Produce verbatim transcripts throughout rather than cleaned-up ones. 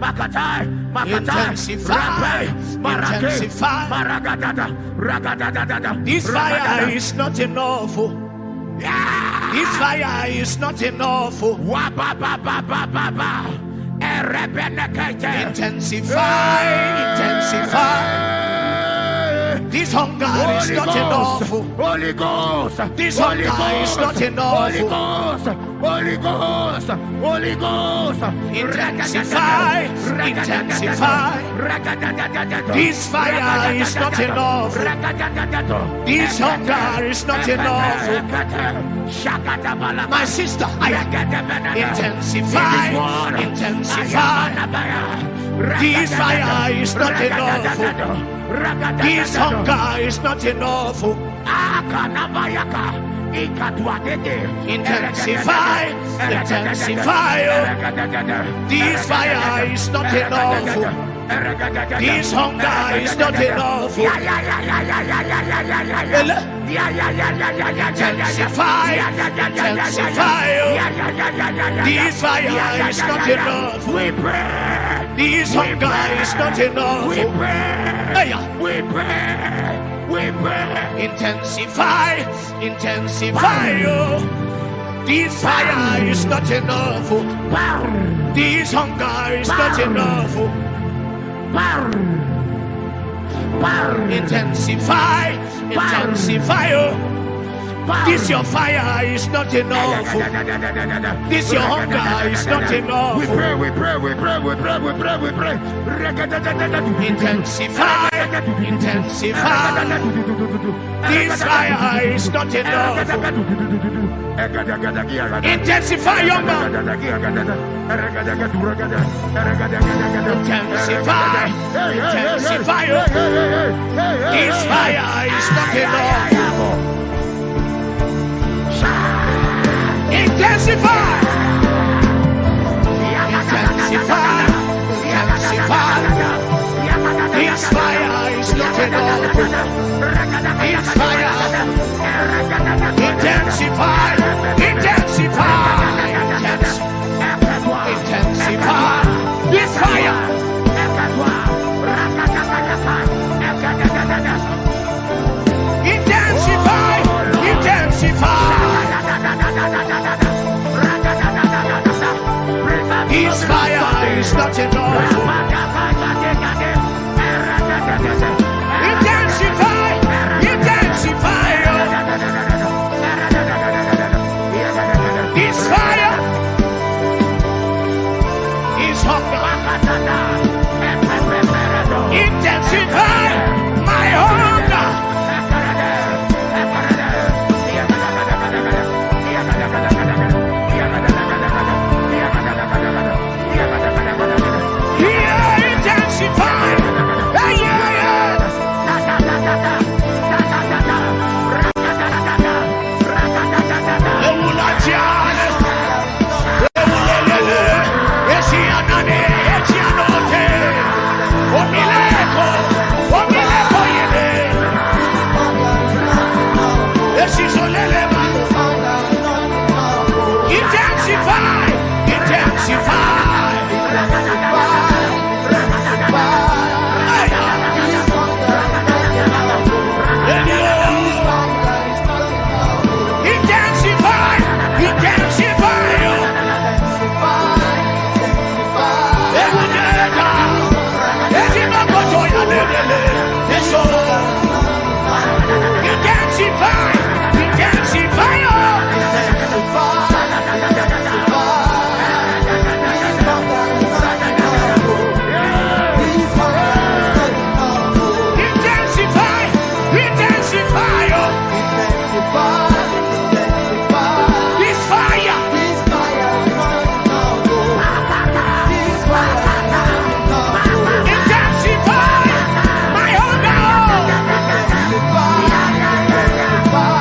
Makatai, Makatai, intensify, intensify. This fire is not enough. Yeah. This fire is not enough. Intensify, intensify. This hunger Holy is not Ghost, enough. Holy Ghost, This Holy hunger Ghost, is not enough. Holy Ghost, Holy Ghost, Holy Ghost. Intensify, intensify. This fire is not enough. This hunger is not enough. My sister, intensify, intensify. This fire is not enough. This hunger is not enough. Intensify, intensify. This fire is not enough. This hunger is not enough. Intensify, intensify. This fire is not enough. This hunger is not enough. We pray, we pray, we pray. Intensify, intensify. This fire is not enough. This hunger is not enough. Intensify, intensify. This your fire is not enough. This your hunger is not enough. We pray, we pray, we pray, we pray, we pray, we pray. Intensify, intensify. This fire is not enough. Intensify your mouth. Intensify, intensify. This fire is not enough. Intensify, intensify, intensify. This fire is not enough. This fire, intensify, intensify, intensify. This fire, intensify, intensify. This fire is not enough. Intensify, intensify. This fire is hunger. Intensify my hunger. Intensify.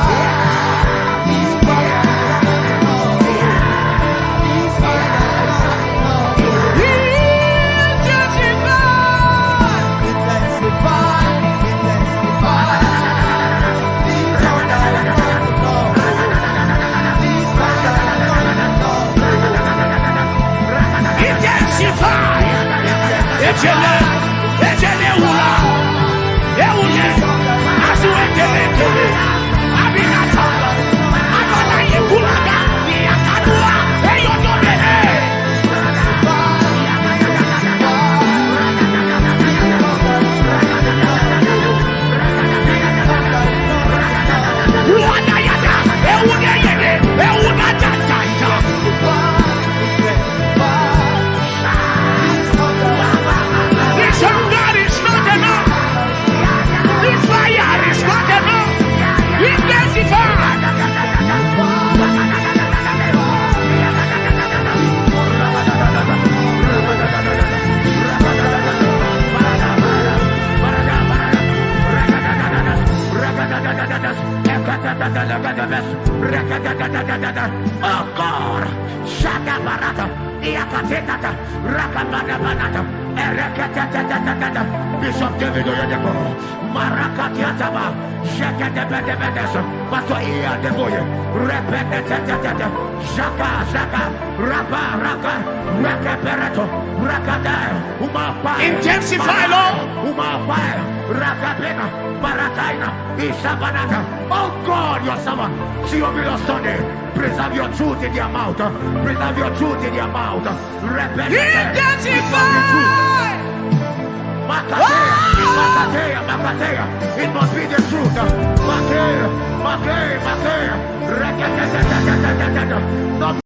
Echele, echele ula, eule, asuetele tele, abinata, abana yekulaga, yakadua, eyodobele. Uadayada, eudeyede, eudadadada. This hunger is not enough. This fire is not enough. Intensify. Oh God, Shaka Barata, Iakatekata, Rakabada Banata, Erekata, Bishop David Oyedeko, Marakatiataba, Shaka de Bedebedes, Pastor Ia de Boye, Repetata, Shaka, Shaka, Rapa, Raka, Raka Perato, Rakada, Umapa, intensify, Lord, Umapa, Rakapena, Barakaina, Isabanata. Oh God, your servant, see over your Sunday. Preserve your truth in your mouth. Preserve your truth in your mouth. Intensify. Makatea, Makatea, Makatea. It must be the truth. Makea, Makea, Makea.